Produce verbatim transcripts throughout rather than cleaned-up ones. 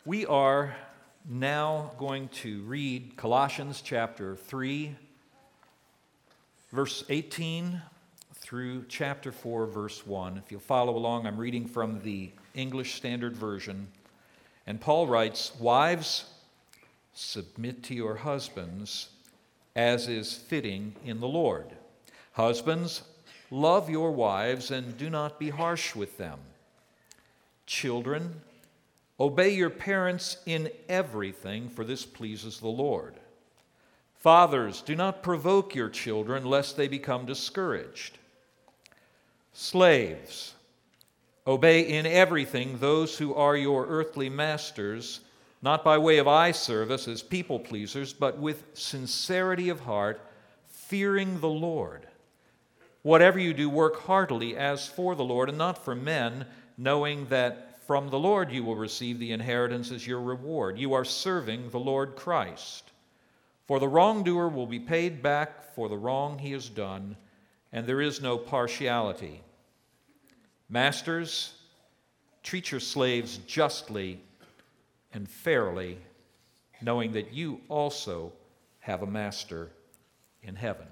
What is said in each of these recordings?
We are now going to read Colossians chapter three, verse eighteen through chapter four, verse one. If you'll follow along, I'm reading from the English Standard Version. And Paul writes, "Wives, submit to your husbands as is fitting in the Lord. Husbands, love your wives and do not be harsh with them. Children, obey your parents in everything, for this pleases the Lord. Fathers, do not provoke your children, lest they become discouraged. Slaves, obey in everything those who are your earthly masters, not by way of eye service as people pleasers, but with sincerity of heart, fearing the Lord. Whatever you do, work heartily as for the Lord and not for men, knowing that from the Lord you will receive the inheritance as your reward. You are serving the Lord Christ. For the wrongdoer will be paid back for the wrong he has done, and there is no partiality. Masters, treat your slaves justly and fairly, knowing that you also have a master in heaven."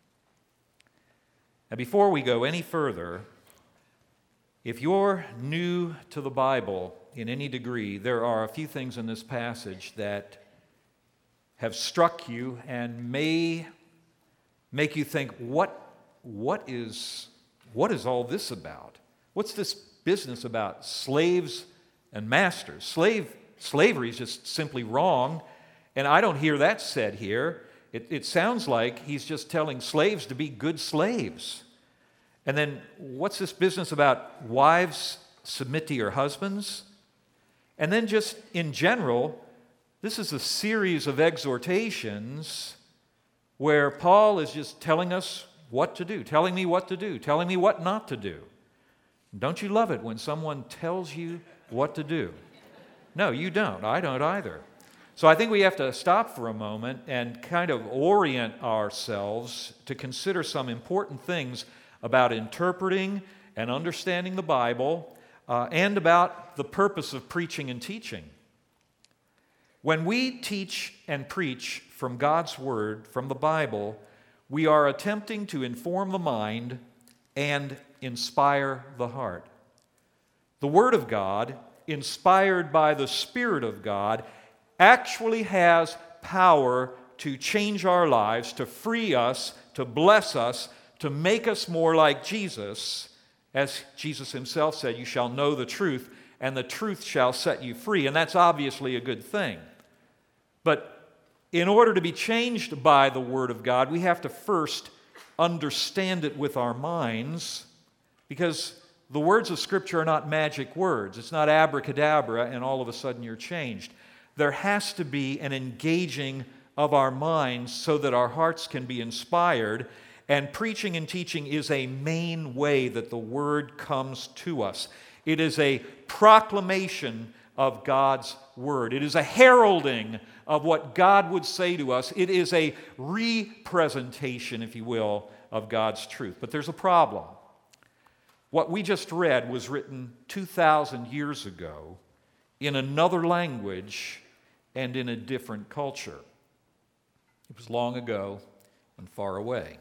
Now, before we go any further, if you're new to the Bible in any degree, there are a few things in this passage that have struck you and may make you think, what, what is, what is all this about? What's this business about slaves and masters? Slave, slavery is just simply wrong, and I don't hear that said here. It, it sounds like he's just telling slaves to be good slaves. And then what's this business about wives submit to your husbands? And then just in general, this is a series of exhortations where Paul is just telling us what to do, telling me what to do, telling me what not to do. Don't you love it when someone tells you what to do? No, you don't. I don't either. So I think we have to stop for a moment and kind of orient ourselves to consider some important things about interpreting and understanding the Bible, uh, and about the purpose of preaching and teaching. When we teach and preach from God's Word, from the Bible, we are attempting to inform the mind and inspire the heart. The Word of God, inspired by the Spirit of God, actually has power to change our lives, to free us, to bless us, to make us more like Jesus. As Jesus himself said, "You shall know the truth, and the truth shall set you free." And that's obviously a good thing. But in order to be changed by the Word of God, we have to first understand it with our minds, because the words of Scripture are not magic words. It's not abracadabra and all of a sudden you're changed. There has to be an engaging of our minds so that our hearts can be inspired. And preaching and teaching is a main way that the Word comes to us. It is a proclamation of God's Word. It is a heralding of what God would say to us. It is a representation, if you will, of God's truth. But there's a problem. What we just read was written two thousand years ago in another language and in a different culture. It was long ago and far away.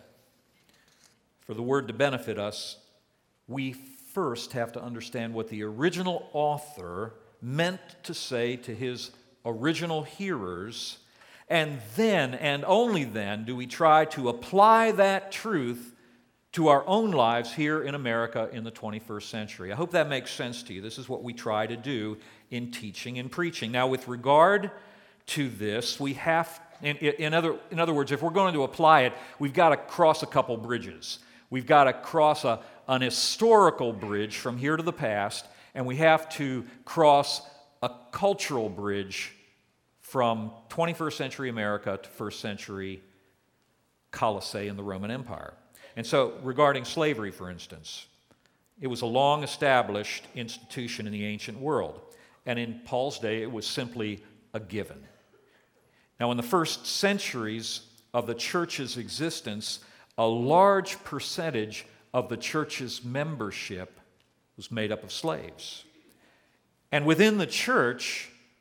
For the Word to benefit us, we first have to understand what the original author meant to say to his original hearers, and then, and only then, do we try to apply that truth to our own lives here in America in the twenty-first century. I hope that makes sense to you. This is what we try to do in teaching and preaching. Now, with regard to this, we have, in, in, other, in other words, if we're going to apply it, we've got to cross a couple bridges. We've got to cross a, an historical bridge from here to the past, and we have to cross a cultural bridge from twenty-first century America to first century Colossae in the Roman Empire. And so, regarding slavery, for instance, it was a long-established institution in the ancient world, and in Paul's day, it was simply a given. Now, in the first centuries of the church's existence, a large percentage of the church's membership was made up of slaves. And within the church,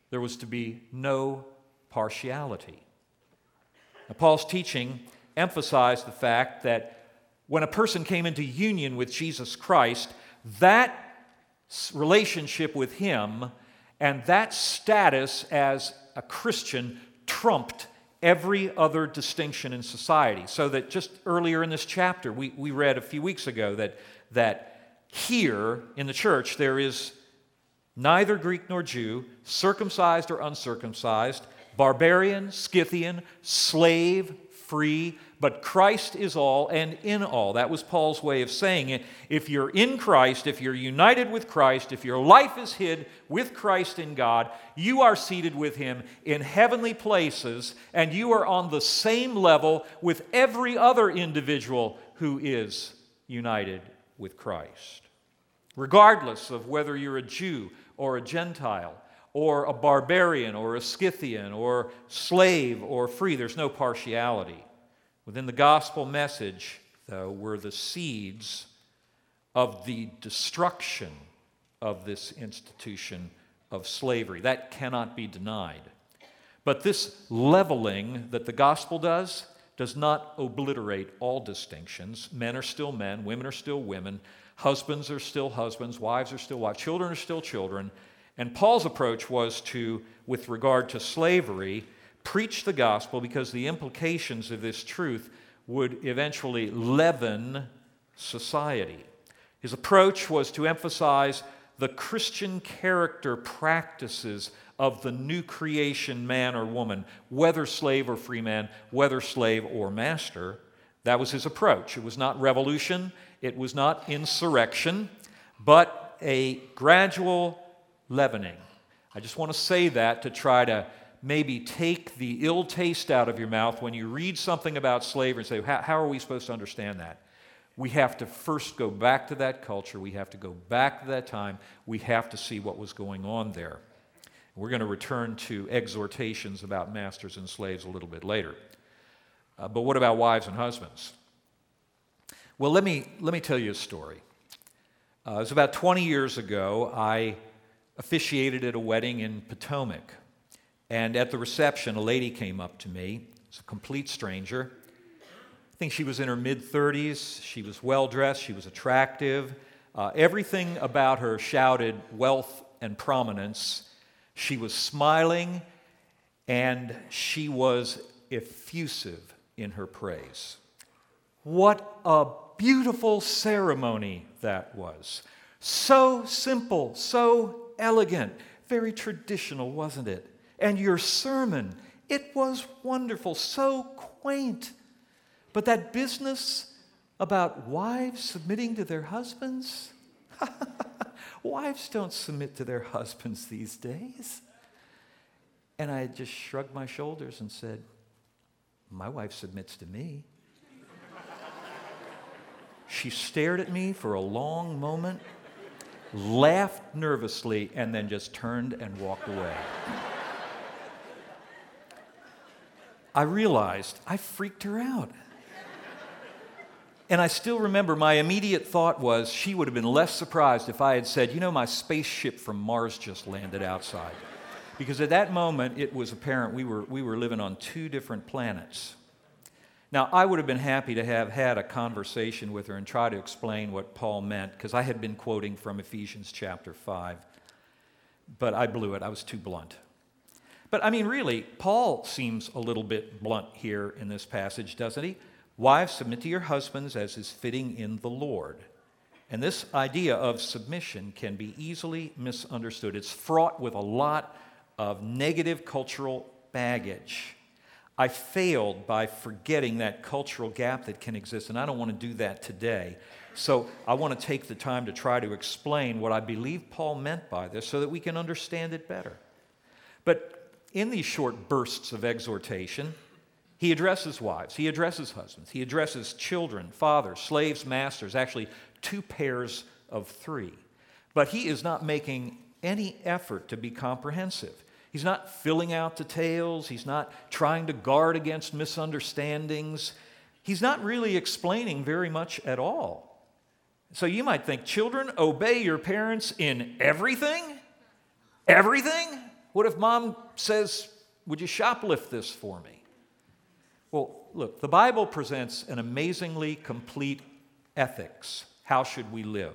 There was to be no partiality. Now, Paul's teaching emphasized the fact that when a person came into union with Jesus Christ, that relationship with Him and that status as a Christian trumped every other distinction in society. So that just earlier in this chapter, we, we read a few weeks ago that, that here in the church there is neither Greek nor Jew, circumcised or uncircumcised, barbarian, Scythian, slave, free, but Christ is all and in all. That was Paul's way of saying it. If you're in Christ, if you're united with Christ, if your life is hid with Christ in God, you are seated with Him in heavenly places, and you are on the same level with every other individual who is united with Christ. Regardless of whether you're a Jew or a Gentile, or a barbarian, or a Scythian, or slave, or free, there's no partiality. Within the gospel message, though, were the seeds of the destruction of this institution of slavery. That cannot be denied. But this leveling that the gospel does, does not obliterate all distinctions. Men are still men, women are still women, husbands are still husbands, wives are still wives, children are still children. And Paul's approach was to, with regard to slavery, preach the gospel because the implications of this truth would eventually leaven society. His approach was to emphasize the Christian character practices of the new creation man or woman, whether slave or free man, whether slave or master. That was his approach. It was not revolution, it was not insurrection, but a gradual leavening. I just want to say that to try to maybe take the ill taste out of your mouth when you read something about slavery and say, how, how are we supposed to understand that? We have to first go back to that culture. We have to go back to that time. We have to see what was going on there. We're going to return to exhortations about masters and slaves a little bit later. Uh, but what about wives and husbands? Well, let me, let me tell you a story. Uh, it was about twenty years ago. I officiated at a wedding in Potomac. And at the reception, a lady came up to me. It's a complete stranger. I think she was in her mid-thirties. She was well-dressed. She was attractive. Uh, everything about her shouted wealth and prominence. She was smiling, and she was effusive in her praise. What a beautiful ceremony that was. So simple, so elegant, very traditional, wasn't it? And your sermon, it was wonderful, so quaint. But that business about wives submitting to their husbands, wives don't submit to their husbands these days. And I just shrugged my shoulders and said, my wife submits to me. She stared at me for a long moment, laughed nervously, and then just turned and walked away. I realized I freaked her out. And I still remember my immediate thought was she would have been less surprised if I had said, you know, my spaceship from Mars just landed outside. Because at that moment, it was apparent we were, we were living on two different planets. Now, I would have been happy to have had a conversation with her and try to explain what Paul meant, because I had been quoting from Ephesians chapter five. But I blew it. I was too blunt. But, I mean, really, Paul seems a little bit blunt here in this passage, doesn't he? Wives, submit to your husbands as is fitting in the Lord. And this idea of submission can be easily misunderstood. It's fraught with a lot of negative cultural baggage. I failed by forgetting that cultural gap that can exist, and I don't want to do that today. So I want to take the time to try to explain what I believe Paul meant by this so that we can understand it better. But in these short bursts of exhortation, he addresses wives, he addresses husbands, he addresses children, fathers, slaves, masters, actually two pairs of three. But he is not making any effort to be comprehensive. He's not filling out details. He's not trying to guard against misunderstandings. He's not really explaining very much at all. So you might think, children, obey your parents in everything? Everything? What if Mom says, would you shoplift this for me? Well, look, the Bible presents an amazingly complete ethics. How should we live?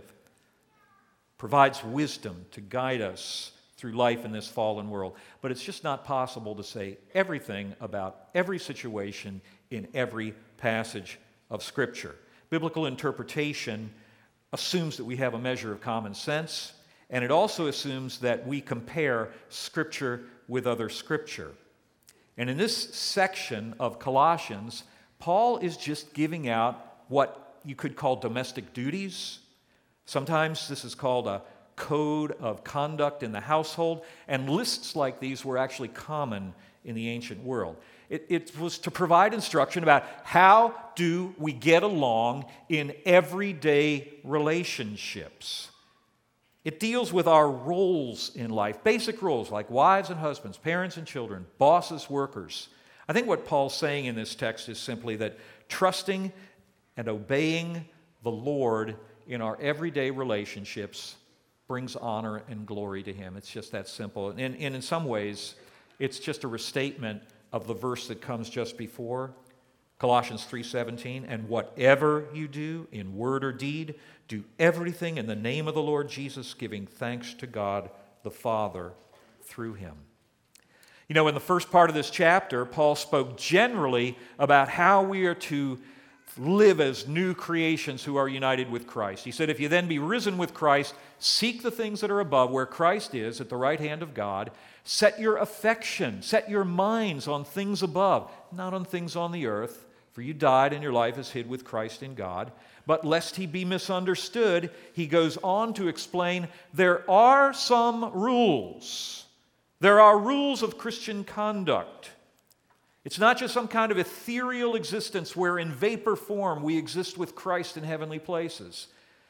Provides wisdom to guide us through life in this fallen world. But it's just not possible to say everything about every situation in every passage of Scripture. Biblical interpretation assumes that we have a measure of common sense, and it also assumes that we compare Scripture with other Scripture. And in this section of Colossians, Paul is just giving out what you could call domestic duties. Sometimes this is called a code of conduct in the household, and lists like these were actually common in the ancient world. It, it was to provide instruction about how do we get along in everyday relationships. It deals with our roles in life, basic roles like wives and husbands, parents and children, bosses, workers. I think what Paul's saying in this text is simply that trusting and obeying the Lord in our everyday relationships brings honor and glory to Him. It's just that simple. And, and in some ways, it's just a restatement of the verse that comes just before, Colossians three seventeen, and whatever you do in word or deed, do everything in the name of the Lord Jesus, giving thanks to God the Father through Him. You know, in the first part of this chapter, Paul spoke generally about how we are to live as new creations who are united with Christ. He said, if you then be risen with Christ, seek the things that are above, where Christ is, at the right hand of God. Set your affection, set your minds on things above, not on things on the earth, for you died and your life is hid with Christ in God. But lest he be misunderstood, he goes on to explain there are some rules. There are rules of Christian conduct. It's not just some kind of ethereal existence where in vapor form we exist with Christ in heavenly places.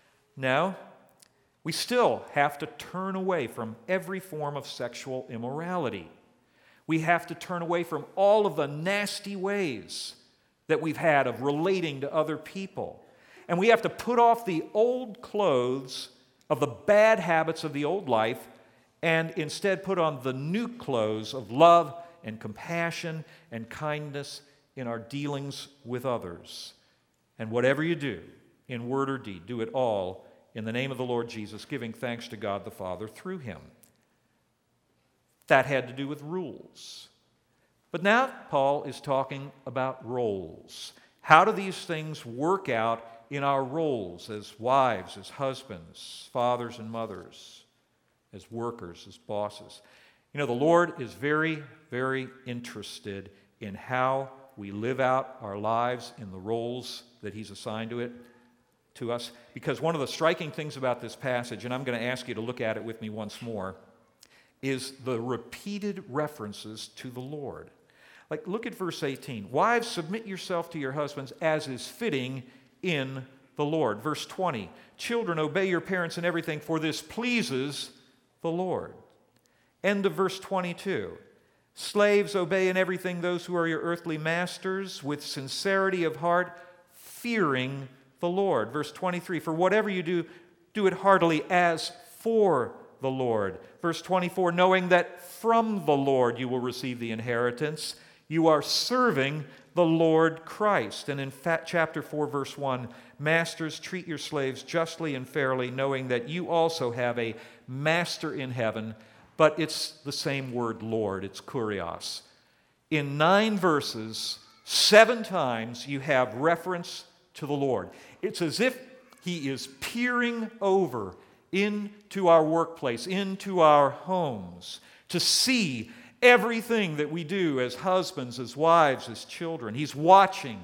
No, we still have to turn away from every form of sexual immorality. We have to turn away from all of the nasty ways that we've had of relating to other people. And we have to put off the old clothes of the bad habits of the old life and instead put on the new clothes of love and compassion and kindness in our dealings with others. And whatever you do, in word or deed, do it all in the name of the Lord Jesus, giving thanks to God the Father through Him. That had to do with rules. But now Paul is talking about roles. How do these things work out in our roles as wives, as husbands, fathers and mothers, as workers, as bosses? You know, the Lord is very, very interested in how we live out our lives in the roles that He's assigned to it, to us. Because one of the striking things about this passage, and I'm going to ask you to look at it with me once more, is the repeated references to the Lord. Like, look at verse eighteen. Wives, submit yourself to your husbands as is fitting in the Lord. Verse twenty. Children, obey your parents in everything, for this pleases the Lord. End of verse twenty-two. Slaves, obey in everything those who are your earthly masters with sincerity of heart, fearing the Lord. Verse twenty-three. For whatever you do, do it heartily as for the Lord. Verse twenty-four. Knowing that from the Lord you will receive the inheritance. You are serving the Lord Christ. And in fact, chapter four, verse one, masters, treat your slaves justly and fairly, knowing that you also have a master in heaven, but it's the same word, Lord. It's kurios. In nine verses, seven times you have reference to the Lord. It's as if He is peering over into our workplace, into our homes, to see everything that we do as husbands, as wives, as children. He's watching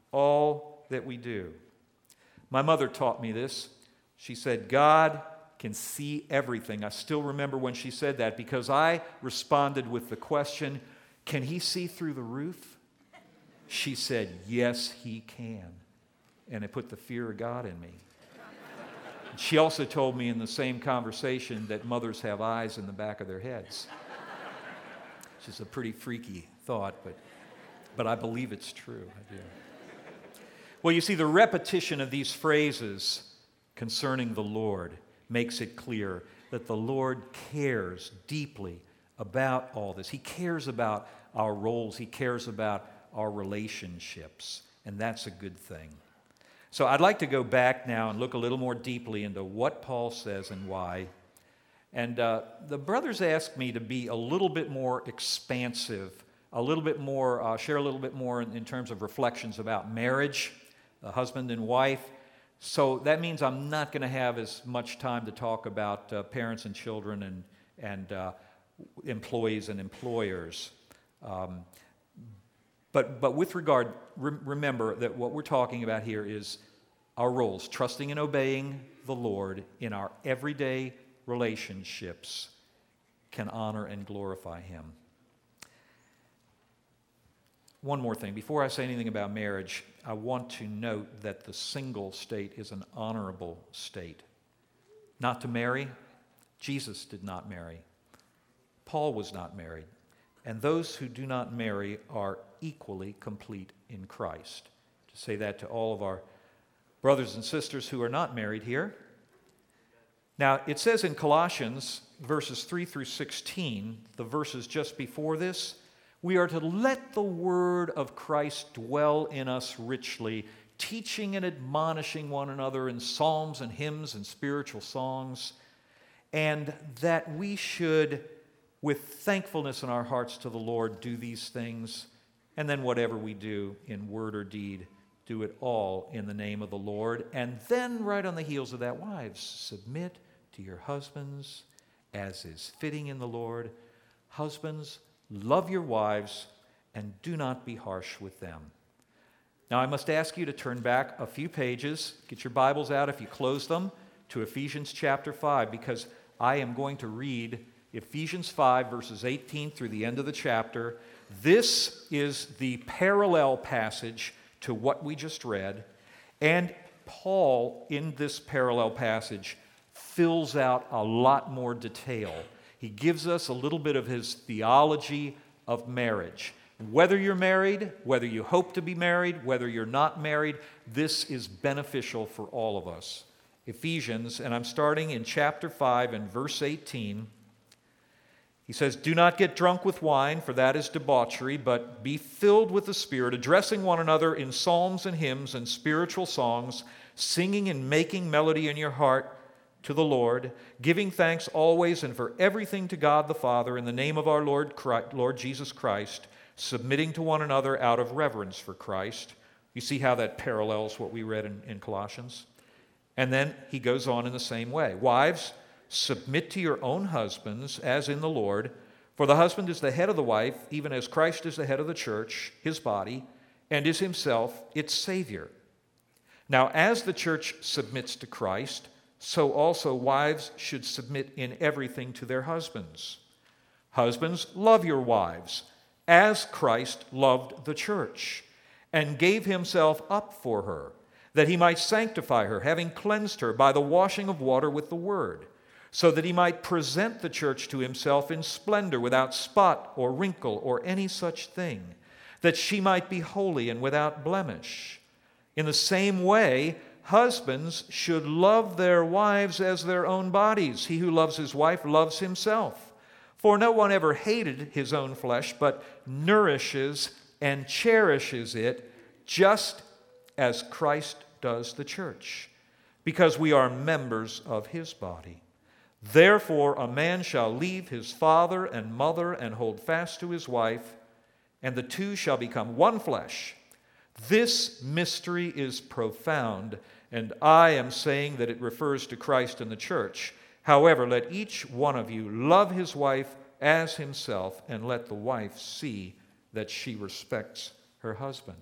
all that we do. My mother taught me this. She said, God can see everything. I still remember when she said that because I responded with the question, can He see through the roof? She said, yes, He can. And it put the fear of God in me. She also told me in the same conversation that mothers have eyes in the back of their heads. Which is a pretty freaky thought, but, but I believe it's true. I do. Well, you see, the repetition of these phrases concerning the Lord makes it clear that the Lord cares deeply about all this. He cares about our roles. He cares about our relationships, and that's a good thing. So I'd like to go back now and look a little more deeply into what Paul says and why. And uh, the brothers asked me to be a little bit more expansive, a little bit more, uh, share a little bit more in, in terms of reflections about marriage, the husband and wife. So that means I'm not going to have as much time to talk about uh, parents and children and, and uh, employees and employers. Um, but, but with regard, re- remember that what we're talking about here is our roles, trusting and obeying the Lord in our everyday relationships can honor and glorify Him. One more thing. Before I say anything about marriage, I want to note that the single state is an honorable state. Not to marry, Jesus did not marry. Paul was not married. And those who do not marry are equally complete in Christ. To say that to all of our brothers and sisters who are not married here. Now, it says in Colossians, verses three through sixteen, the verses just before this, we are to let the word of Christ dwell in us richly, teaching and admonishing one another in psalms and hymns and spiritual songs, and that we should, with thankfulness in our hearts to the Lord, do these things, and then whatever we do in word or deed, do it all in the name of the Lord. And then right on the heels of that, wives, submit to your husbands as is fitting in the Lord. Husbands, love your wives and do not be harsh with them. Now I must ask you to turn back a few pages, get your Bibles out if you close them, to Ephesians chapter five, because I am going to read Ephesians five, verses eighteen through the end of the chapter. This is the parallel passage to what we just read, and Paul, in this parallel passage, fills out a lot more detail. He gives us a little bit of his theology of marriage. Whether you're married, whether you hope to be married, whether you're not married, this is beneficial for all of us. Ephesians, and I'm starting in chapter five and verse eighteen. He says, "Do not get drunk with wine, for that is debauchery, but be filled with the Spirit, addressing one another in psalms and hymns and spiritual songs, singing and making melody in your heart to the Lord, giving thanks always and for everything to God the Father in the name of our Lord Christ, Lord Jesus Christ, submitting to one another out of reverence for Christ." You see how that parallels what we read in, in Colossians? And then he goes on in the same way. "Wives, submit to your own husbands as in the Lord, for the husband is the head of the wife, even as Christ is the head of the church, his body, and is himself its Savior. Now, as the church submits to Christ, so also wives should submit in everything to their husbands. Husbands, love your wives, as Christ loved the church, and gave himself up for her, that he might sanctify her, having cleansed her by the washing of water with the word, so that he might present the church to himself in splendor, without spot or wrinkle or any such thing, that she might be holy and without blemish. In the same way, husbands should love their wives as their own bodies. He who loves his wife loves himself. For no one ever hated his own flesh, but nourishes and cherishes it, just as Christ does the church, because we are members of his body. Therefore, a man shall leave his father and mother and hold fast to his wife, and the two shall become one flesh. This mystery is profound, and I am saying that it refers to Christ and the church. However, let each one of you love his wife as himself, and let the wife see that she respects her husband."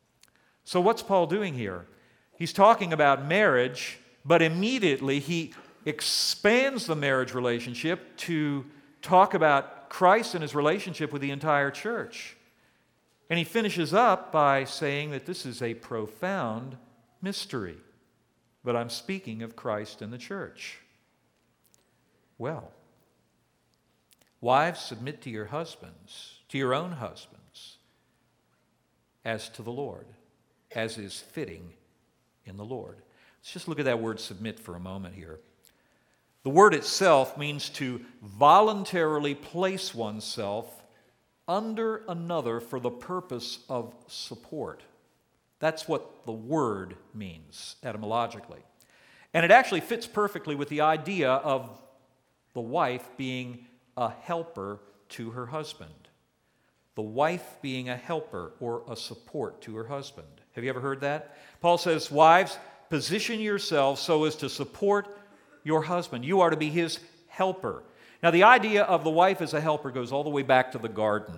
So what's Paul doing here? He's talking about marriage, but immediately he expands the marriage relationship to talk about Christ and his relationship with the entire church. And he finishes up by saying that this is a profound mystery. But I'm speaking of Christ and the church. Well, wives, submit to your husbands, to your own husbands, as to the Lord, as is fitting in the Lord. Let's just look at that word submit for a moment here. The word itself means to voluntarily place oneself under another for the purpose of support. That's what the word means etymologically. And it actually fits perfectly with the idea of the wife being a helper to her husband. The wife being a helper or a support to her husband. Have you ever heard that? Paul says, wives, position yourselves so as to support your husband. You are to be his helper. Now, the idea of the wife as a helper goes all the way back to the garden.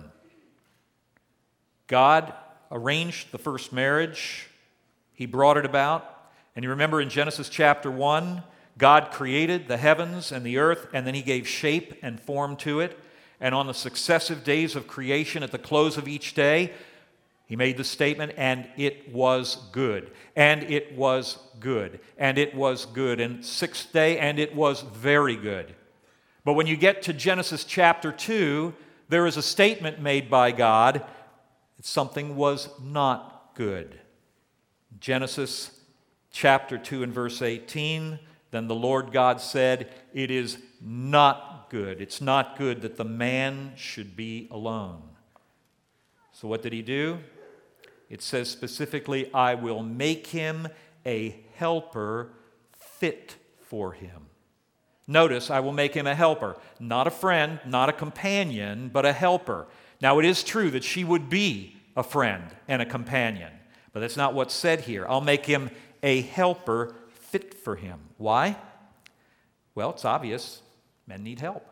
God arranged the first marriage. He brought it about. And you remember in Genesis chapter one, God created the heavens and the earth, and then he gave shape and form to it. And on the successive days of creation, at the close of each day, he made the statement, and it was good. And it was good. And it was good. And sixth day, and it was very good. But when you get to Genesis chapter two, there is a statement made by God that something was not good. Genesis chapter two and verse eighteen, then the Lord God said, it is not good. It's not good that the man should be alone. So what did he do? It says specifically, I will make him a helper fit for him. Notice, I will make him a helper. Not a friend, not a companion, but a helper. Now, it is true that she would be a friend and a companion, but that's not what's said here. I'll make him a helper fit for him. Why? Well, it's obvious. Men need help.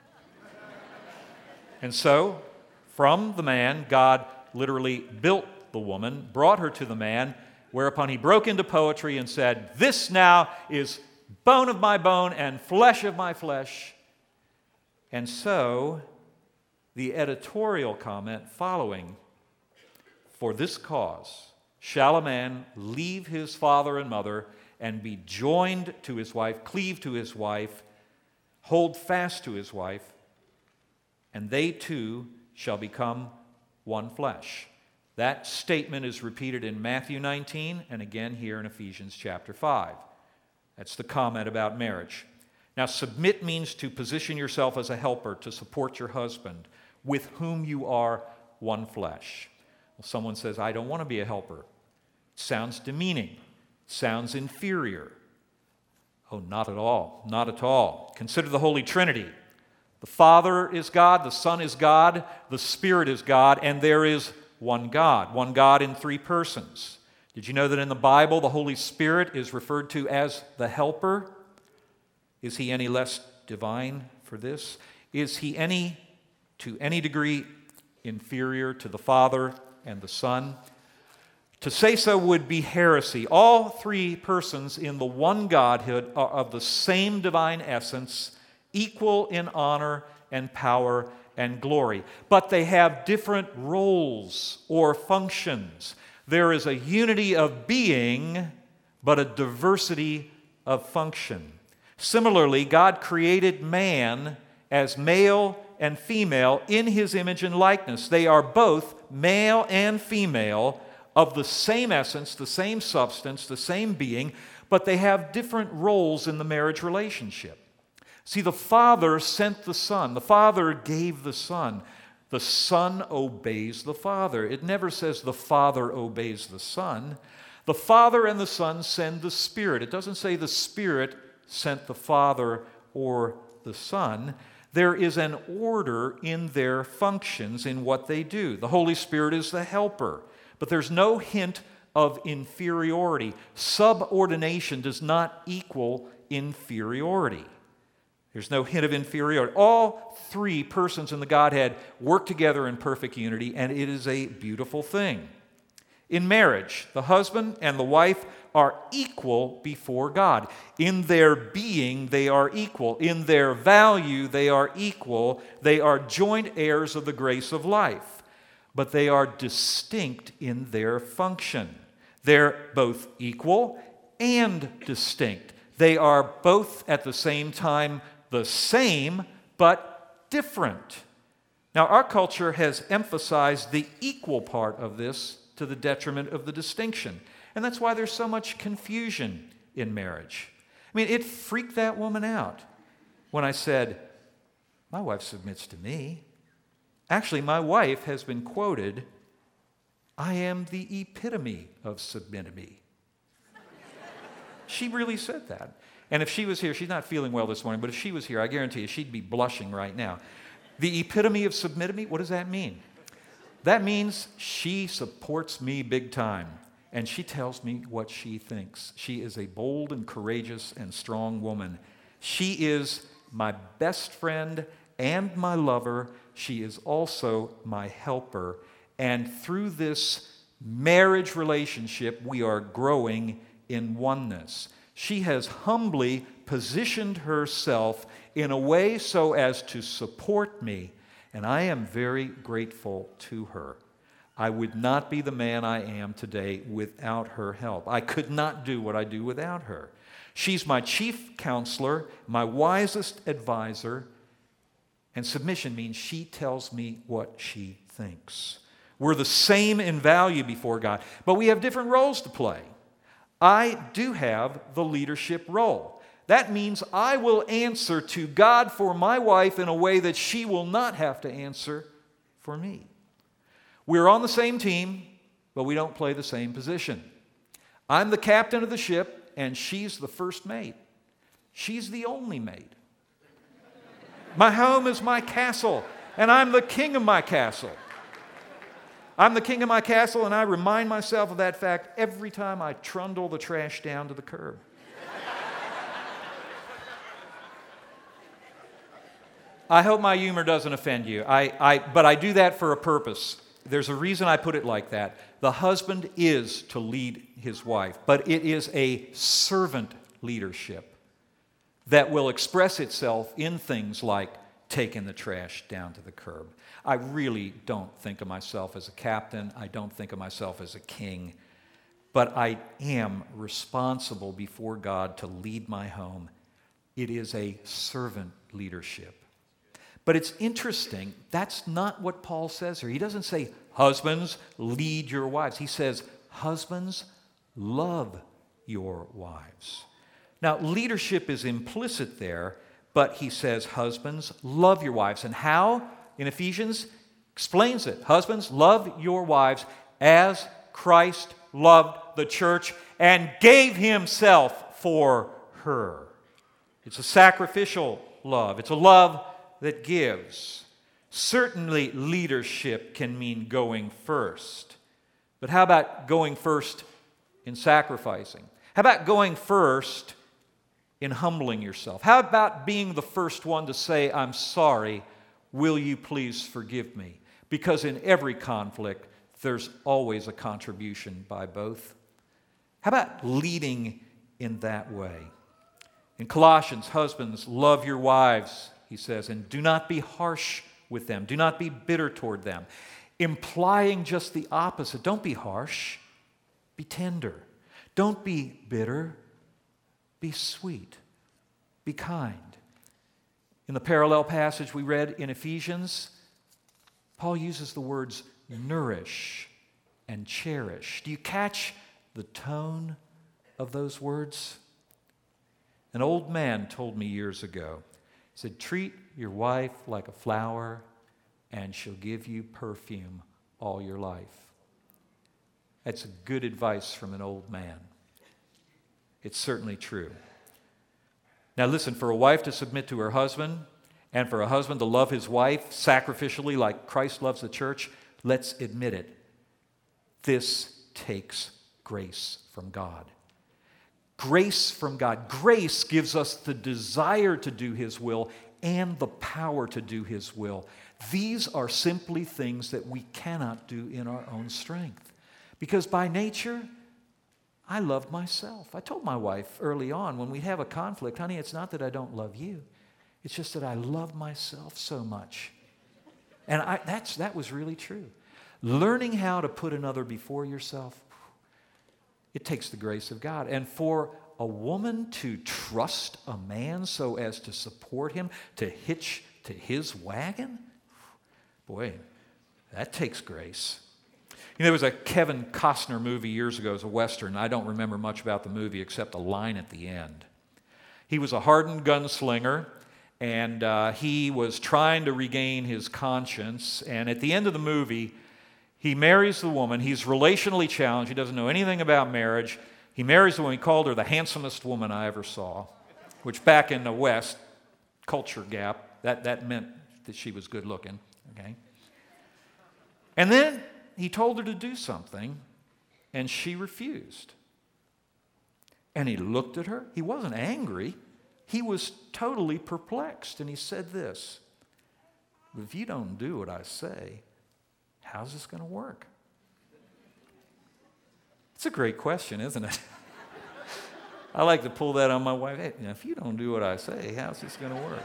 And so, from the man, God literally built the woman, brought her to the man, whereupon he broke into poetry and said, this now is bone of my bone and flesh of my flesh. And so, the editorial comment following, for this cause shall a man leave his father and mother and be joined to his wife, cleave to his wife, hold fast to his wife, and they two shall become one flesh. That statement is repeated in Matthew nineteen and again here in Ephesians chapter five. That's the comment about marriage. Now, submit means to position yourself as a helper to support your husband, with whom you are one flesh. Well, someone says, I don't want to be a helper. It sounds demeaning. It sounds inferior. Oh, not at all. Not at all. Consider the Holy Trinity. The Father is God, the Son is God, the Spirit is God, and there is one God. One God in three persons. Did you know that in the Bible, the Holy Spirit is referred to as the helper? Is he any less divine for this? Is he any, to any degree, inferior to the Father and the Son? To say so would be heresy. All three persons in the one Godhead are of the same divine essence, equal in honor and power and glory. But they have different roles or functions. There is a unity of being, but a diversity of function. Similarly, God created man as male and female in his image and likeness. They are both male and female of the same essence, the same substance, the same being, but they have different roles in the marriage relationship. See, the Father sent the Son. The Father gave the Son. The Son obeys the Father. It never says the Father obeys the Son. The Father and the Son send the Spirit. It doesn't say the Spirit sent the Father or the Son. There is an order in their functions, in what they do. The Holy Spirit is the helper, but there's no hint of inferiority. Subordination does not equal inferiority. There's no hint of inferiority. All three persons in the Godhead work together in perfect unity, and it is a beautiful thing. In marriage, the husband and the wife are equal before God. In their being, they are equal. In their value, they are equal. They are joint heirs of the grace of life. But they are distinct in their function. They're both equal and distinct. They are both at the same time the same, but different. Now, our culture has emphasized the equal part of this to the detriment of the distinction. And that's why there's so much confusion in marriage. I mean, it freaked that woman out. when I said, my wife submits to me. Actually, my wife has been quoted, I am the epitome of submit-me. She really said that. And if she was here, she's not feeling well this morning, but if she was here, I guarantee you she'd be blushing right now. The epitome of submit-me, what does that mean? That means she supports me big time, and she tells me what she thinks. She is a bold and courageous and strong woman. She is my best friend and my lover. She is also my helper. And through this marriage relationship, we are growing in oneness. She has humbly positioned herself in a way so as to support me, and I am very grateful to her. I would not be the man I am today without her help. I could not do what I do without her. She's my chief counselor, my wisest advisor, and submission means she tells me what she thinks. We're the same in value before God, but we have different roles to play. I do have the leadership role. That means I will answer to God for my wife in a way that she will not have to answer for me. We're on the same team, but we don't play the same position. I'm the captain of the ship, and she's the first mate. She's the only mate. My home is my castle, and I'm the king of my castle. I'm the king of my castle, and I remind myself of that fact every time I trundle the trash down to the curb. I hope my humor doesn't offend you, I, I, but I do that for a purpose. There's a reason I put it like that. The husband is to lead his wife, but it is a servant leadership that will express itself in things like taking the trash down to the curb. I really don't think of myself as a captain. I don't think of myself as a king. But I am responsible before God to lead my home. It is a servant leadership. But it's interesting, that's not what Paul says here. He doesn't say, husbands, lead your wives. He says, husbands, love your wives. Now, leadership is implicit there, but he says, husbands, love your wives. And how? In Ephesians, explains it. Husbands, love your wives as Christ loved the church and gave himself for her. It's a sacrificial love. It's a love that gives. Certainly, leadership can mean going first. But how about going first in sacrificing? How about going first in humbling yourself? How about being the first one to say, I'm sorry, will you please forgive me? Because in every conflict, there's always a contribution by both. How about leading in that way? In Colossians, husbands, love your wives, he says, and do not be harsh with them. Do not be bitter toward them. Implying just the opposite. Don't be harsh. Be tender. Don't be bitter. Be sweet. Be kind. In the parallel passage we read in Ephesians, Paul uses the words nourish and cherish. Do you catch the tone of those words? An old man told me years ago, he said, treat your wife like a flower and she'll give you perfume all your life. That's good advice from an old man. It's certainly true. Now listen, for a wife to submit to her husband and for a husband to love his wife sacrificially like Christ loves the church, let's admit it. This takes grace from God. Grace from God. Grace gives us the desire to do His will and the power to do His will. These are simply things that we cannot do in our own strength. Because by nature, I love myself. I told my wife early on when we have a conflict, honey, it's not that I don't love you. It's just that I love myself so much. And I, that's, that was really true. Learning how to put another before yourself, it takes the grace of God. And for a woman to trust a man so as to support him, to hitch to his wagon, boy, that takes grace. You know, there was a Kevin Costner movie years ago. It was a Western. I don't remember much about the movie except a line at the end. He was a hardened gunslinger, and uh, he was trying to regain his conscience. And at the end of the movie, he marries the woman. He's relationally challenged. He doesn't know anything about marriage. He marries the woman. He called her the handsomest woman I ever saw, which back in the West, culture gap, that, that meant that she was good looking. Okay. And then he told her to do something, and she refused. And he looked at her. He wasn't angry. He was totally perplexed. And he said this, if you don't do what I say, how's this going to work? It's a great question, isn't it? I like to pull that on my wife. Hey, if you don't do what I say, how's this going to work?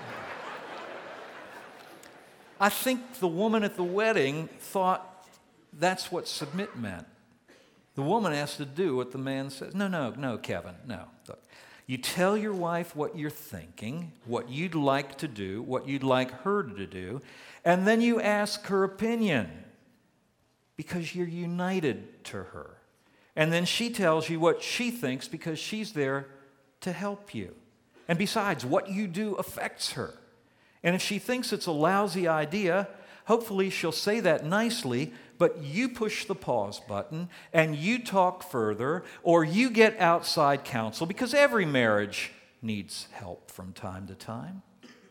I think the woman at the wedding thought that's what submit meant. The woman has to do what the man says. No, no, no, Kevin, no. Look, you tell your wife what you're thinking, what you'd like to do, what you'd like her to do, and then you ask her opinion because you're united to her. And then she tells you what she thinks because she's there to help you. And besides, what you do affects her. And if she thinks it's a lousy idea, hopefully she'll say that nicely, but you push the pause button and you talk further, or you get outside counsel, because every marriage needs help from time to time.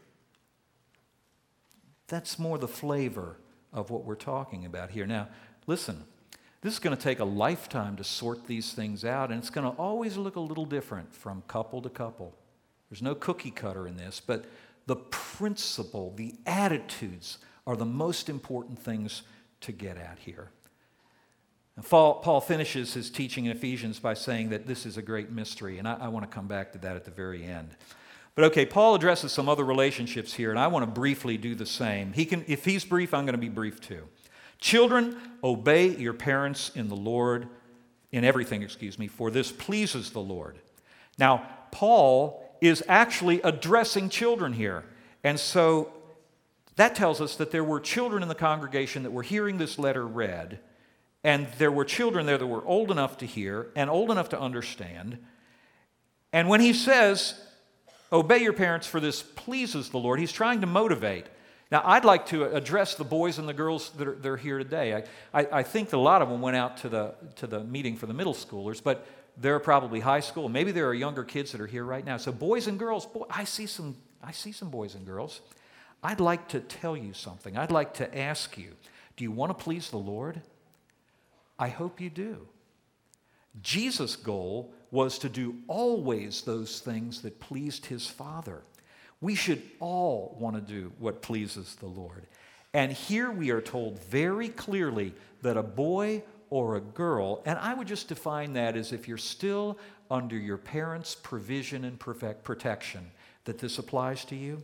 That's more the flavor of what we're talking about here. Now, listen, this is going to take a lifetime to sort these things out, and it's going to always look a little different from couple to couple. There's no cookie cutter in this, but the principle, the attitudes are the most important things to get at here. Now, Paul finishes his teaching in Ephesians by saying that this is a great mystery, and I, I want to come back to that at the very end. But okay, Paul addresses some other relationships here, and I want to briefly do the same. He can, if he's brief, I'm going to be brief too. Children, obey your parents in the Lord, in everything, excuse me, for this pleases the Lord. Now, Paul is actually addressing children here. And so that tells us that there were children in the congregation that were hearing this letter read, and there were children there that were old enough to hear and old enough to understand. And when he says, obey your parents for this pleases the Lord, he's trying to motivate. Now, I'd like to address the boys and the girls that are, that are here today. I, I, I think that a lot of them went out to the, to the meeting for the middle schoolers, but they're probably high school. Maybe there are younger kids that are here right now. So boys and girls, boy, I see some, I see some boys and girls. I'd like to tell you something. I'd like to ask you, do you want to please the Lord? I hope you do. Jesus' goal was to do always those things that pleased his Father. We should all want to do what pleases the Lord. And here we are told very clearly that a boy or a girl, and I would just define that as if you're still under your parents' provision and perfect protection, that this applies to you.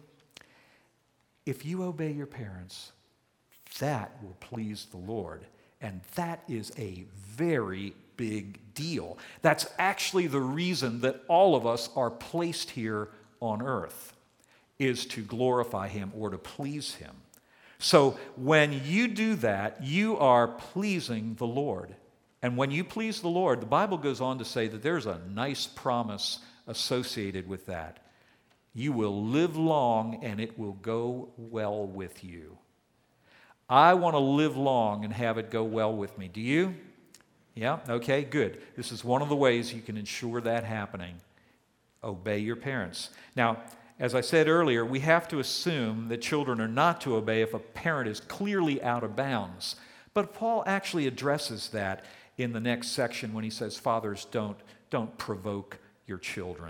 If you obey your parents, that will please the Lord. And that is a very big deal. That's actually the reason that all of us are placed here on earth, is to glorify him or to please him. So when you do that, you are pleasing the Lord. And when you please the Lord, the Bible goes on to say that there's a nice promise associated with that. You will live long and it will go well with you. I want to live long and have it go well with me. Do you? Yeah? Okay, good. This is one of the ways you can ensure that happening. Obey your parents. Now, as I said earlier, we have to assume that children are not to obey if a parent is clearly out of bounds. But Paul actually addresses that in the next section when he says, fathers, don't, don't provoke your children.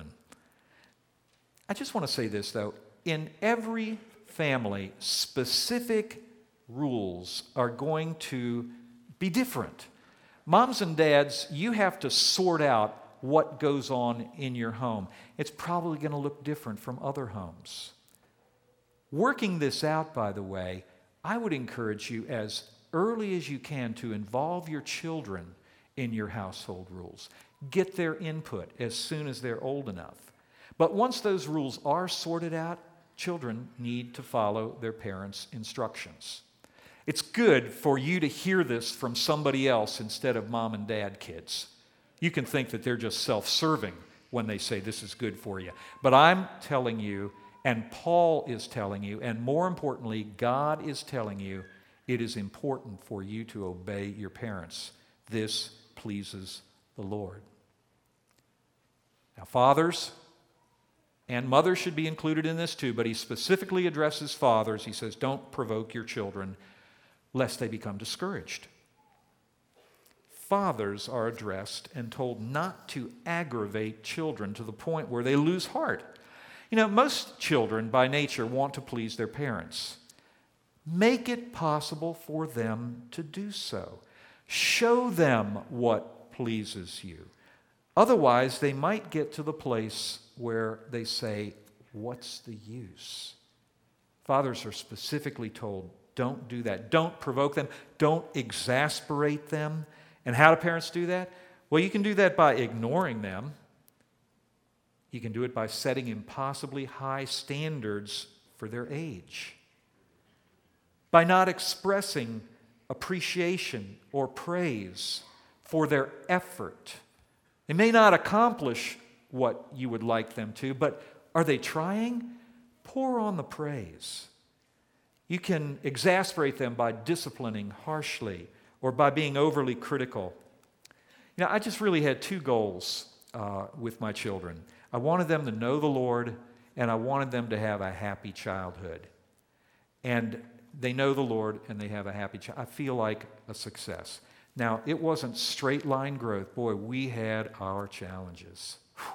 I just want to say this, though. In every family, specific rules are going to be different. Moms and dads, you have to sort out what goes on in your home. It's probably going to look different from other homes. Working this out, by the way, I would encourage you as early as you can to involve your children in your household rules. Get their input as soon as they're old enough. But once those rules are sorted out, children need to follow their parents' instructions. It's good for you to hear this from somebody else instead of mom and dad kids. You can think that they're just self-serving when they say this is good for you. But I'm telling you, And Paul is telling you, and more importantly, God is telling you, it is important for you to obey your parents. This pleases the Lord. Now, fathers and mothers should be included in this too, but he specifically addresses fathers. He says, don't provoke your children lest they become discouraged. Fathers are addressed and told not to aggravate children to the point where they lose heart. You know, most children by nature want to please their parents. Make it possible for them to do so. Show them what pleases you. Otherwise, they might get to the place where they say, what's the use? Fathers are specifically told, don't do that. Don't provoke them. Don't exasperate them. And how do parents do that? Well, you can do that by ignoring them. You can do it by setting impossibly high standards for their age. By not expressing appreciation or praise for their effort. They may not accomplish what you would like them to, but are they trying? Pour on the praise. You can exasperate them by disciplining harshly or by being overly critical. You know, I just really had two goals uh, with my children. I wanted them to know the Lord, and I wanted them to have a happy childhood. And they know the Lord, and they have a happy child. I feel like a success. Now, it wasn't straight line growth. Boy, we had our challenges. Whew.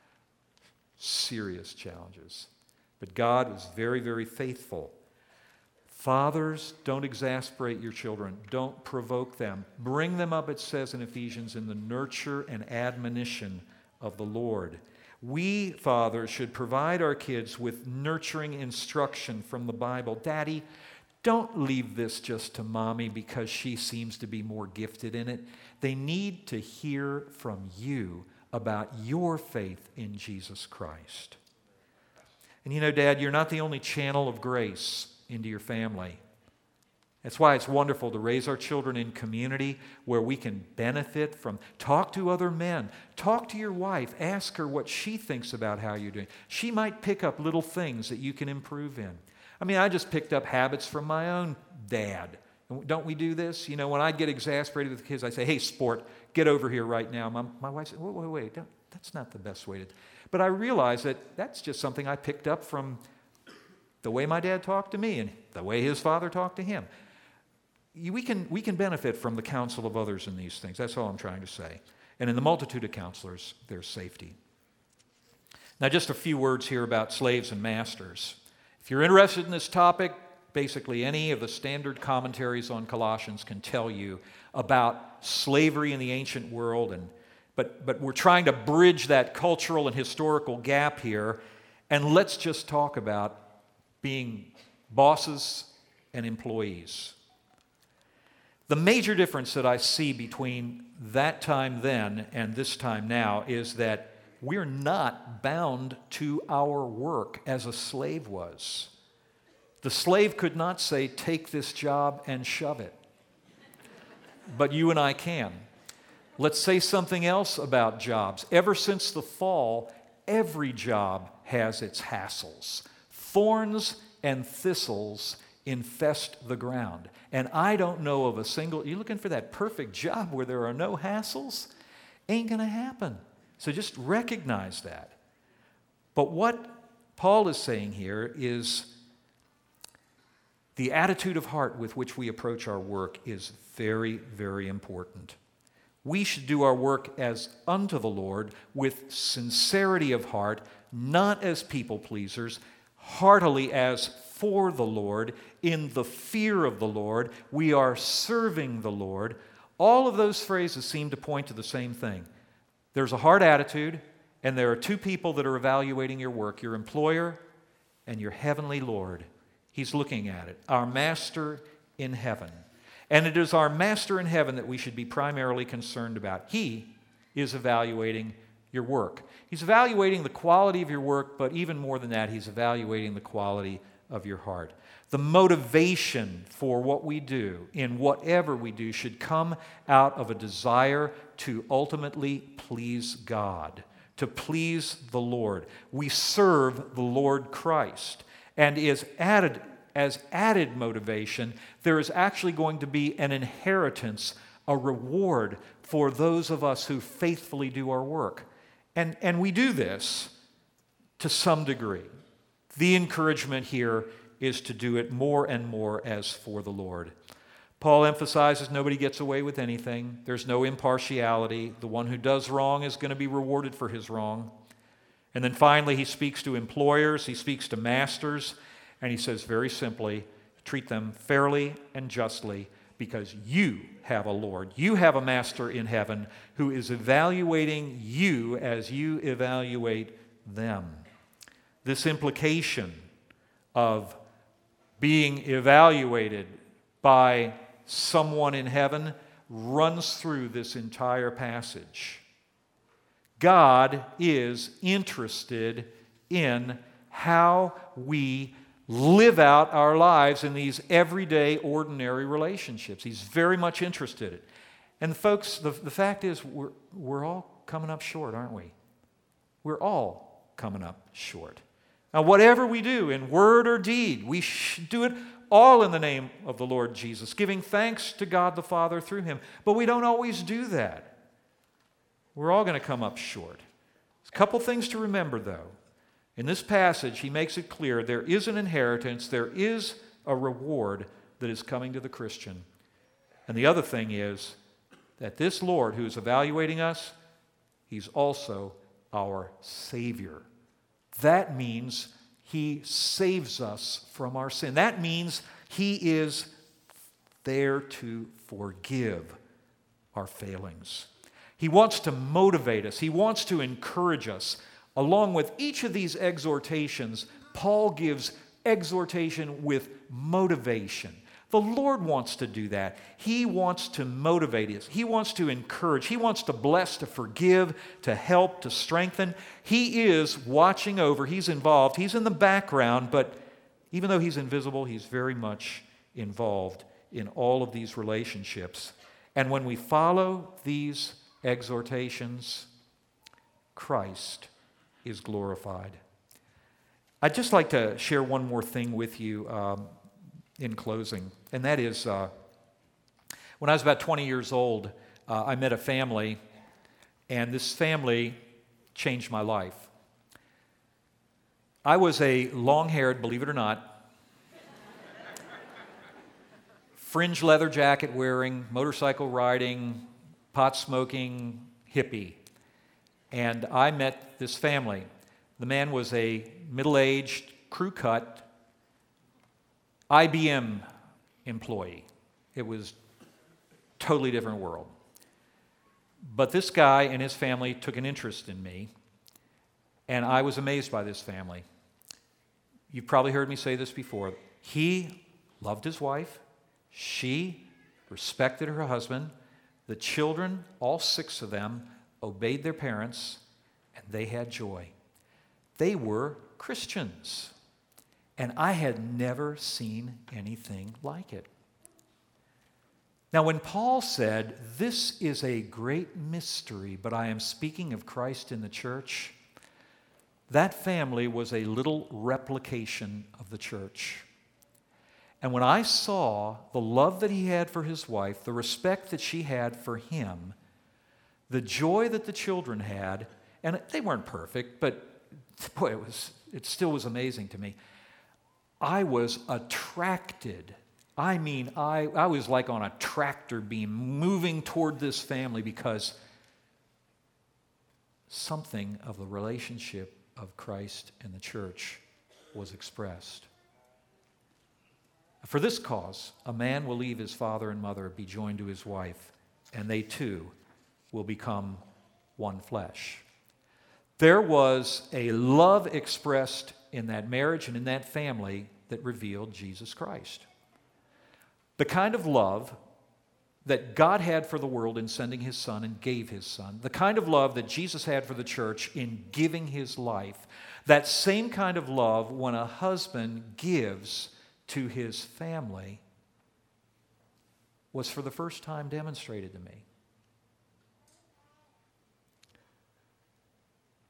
Serious challenges. But God was very, very faithful. Fathers, don't exasperate your children. Don't provoke them. Bring them up, it says in Ephesians, in the nurture and admonition of the Lord. We, fathers, should provide our kids with nurturing instruction from the Bible. Daddy, don't leave this just to mommy because she seems to be more gifted in it. They need to hear from you about your faith in Jesus Christ. And you know, Dad, you're not the only channel of grace into your family. That's why it's wonderful to raise our children in community where we can benefit from. Talk to other men. Talk to your wife. Ask her what she thinks about how you're doing. She might pick up little things that you can improve in. I mean, I just picked up habits from my own dad. Don't we do this? You know, when I get exasperated with the kids, I say, hey, sport, get over here right now. My, my wife said, wait, wait, wait, don't, that's not the best way to do it. But I realize that that's just something I picked up from the way my dad talked to me and the way his father talked to him. We can, we can benefit from the counsel of others in these things. That's all I'm trying to say. And in the multitude of counselors, there's safety. Now, just a few words here about slaves and masters. If you're interested in this topic, basically any of the standard commentaries on Colossians can tell you about slavery in the ancient world. And, but, but we're trying to bridge that cultural and historical gap here. And let's just talk about being bosses and employees. The major difference that I see between that time then and this time now is that we're not bound to our work as a slave was. The slave could not say, take this job and shove it. But you and I can. Let's say something else about jobs. Ever since the fall, every job has its hassles. Thorns and thistles infest the ground. And I don't know of a single, you're looking for that perfect job where there are no hassles? Ain't going to happen. So just recognize that. But what Paul is saying here is the attitude of heart with which we approach our work is very, very important. We should do our work as unto the Lord with sincerity of heart, not as people pleasers, heartily as for the Lord, in the fear of the Lord. We are serving the Lord. All of those phrases seem to point to the same thing. There's a heart attitude, and there are two people that are evaluating your work, your employer and your heavenly Lord. He's looking at it, our Master in heaven. And it is our Master in heaven that we should be primarily concerned about. He is evaluating your work. He's evaluating the quality of your work, but even more than that, he's evaluating the quality of your heart. The motivation for what we do in whatever we do should come out of a desire to ultimately please God, to please the Lord. We serve the Lord Christ. And is added, as added motivation, there is actually going to be an inheritance, a reward for those of us who faithfully do our work. And, and we do this to some degree. The encouragement here is to do it more and more as for the Lord. Paul emphasizes nobody gets away with anything. There's no impartiality. The one who does wrong is going to be rewarded for his wrong. And then finally, he speaks to employers, he speaks to masters, and he says very simply, treat them fairly and justly because you have a Lord. You have a master in heaven who is evaluating you as you evaluate them. This implication of being evaluated by someone in heaven runs through this entire passage. God is interested in how we live out our lives in these everyday, ordinary relationships. He's very much interested in it. And folks, the, the fact is, we're, we're all coming up short, aren't we? We're all coming up short. Now, whatever we do in word or deed, we should do it all in the name of the Lord Jesus, giving thanks to God the Father through him. But we don't always do that. We're all going to come up short. There's a couple things to remember, though. In this passage, he makes it clear there is an inheritance, there is a reward that is coming to the Christian. And the other thing is that this Lord who is evaluating us, he's also our Savior. That means he saves us from our sin. That means he is there to forgive our failings. He wants to motivate us. He wants to encourage us. Along with each of these exhortations, Paul gives exhortation with motivation. The Lord wants to do that. He wants to motivate us. He wants to encourage. He wants to bless, to forgive, to help, to strengthen. He is watching over. He's involved. He's in the background, but even though he's invisible, he's very much involved in all of these relationships. And when we follow these exhortations, Christ is glorified. I'd just like to share one more thing with you um, in closing, and that is uh, when I was about twenty years old, uh, I met a family, and this family changed my life. I was a long-haired, believe it or not, fringe leather jacket wearing, motorcycle riding, pot smoking hippie. And I met this family. The man was a middle-aged, crew-cut I B M employee. It was a totally different world. But this guy and his family took an interest in me, and I was amazed by this family. You've probably heard me say this before. He loved his wife. She respected her husband. The children, all six of them, obeyed their parents, and they had joy. They were Christians, and I had never seen anything like it. Now, when Paul said, "This is a great mystery, but I am speaking of Christ in the church," that family was a little replication of the church. And when I saw the love that he had for his wife, the respect that she had for him, the joy that the children had, and they weren't perfect, but boy, it was, it still was amazing to me. I was attracted. I mean, I, I was like on a tractor beam moving toward this family because something of the relationship of Christ and the church was expressed. For this cause, a man will leave his father and mother, be joined to his wife, and they too will become one flesh. There was a love expressed in that marriage and in that family that revealed Jesus Christ. The kind of love that God had for the world in sending his Son and gave his Son, the kind of love that Jesus had for the church in giving his life, that same kind of love when a husband gives to his family was for the first time demonstrated to me.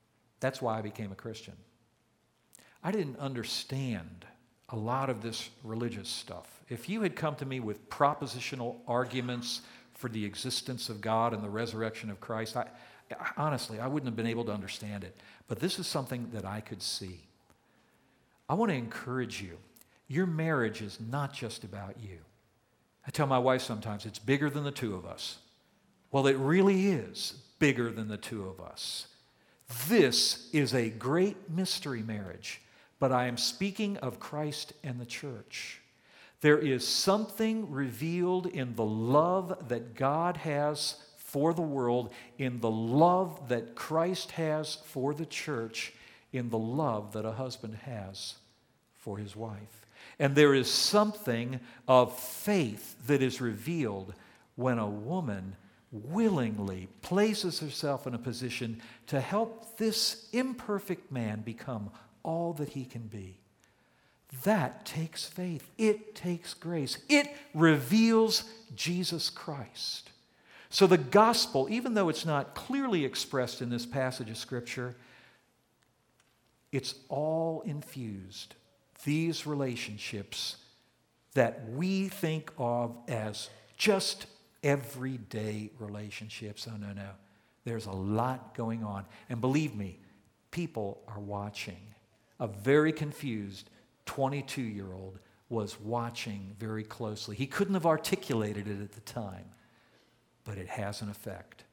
That's why I became a Christian. I didn't understand a lot of this religious stuff. If you had come to me with propositional arguments for the existence of God and the resurrection of Christ, I, honestly, I wouldn't have been able to understand it. But this is something that I could see. I want to encourage you. Your marriage is not just about you. I tell my wife sometimes, it's bigger than the two of us. Well, it really is bigger than the two of us. This is a great mystery marriage, but I am speaking of Christ and the church. There is something revealed in the love that God has for the world, in the love that Christ has for the church, in the love that a husband has for his wife. And there is something of faith that is revealed when a woman willingly places herself in a position to help this imperfect man become all that he can be. That takes faith. It takes grace. It reveals Jesus Christ. So the gospel, even though it's not clearly expressed in this passage of Scripture, it's all infused. These relationships that we think of as just everyday relationships. Oh, no, no. There's a lot going on. And believe me, people are watching. A very confused twenty-two-year-old was watching very closely. He couldn't have articulated it at the time, but it has an effect.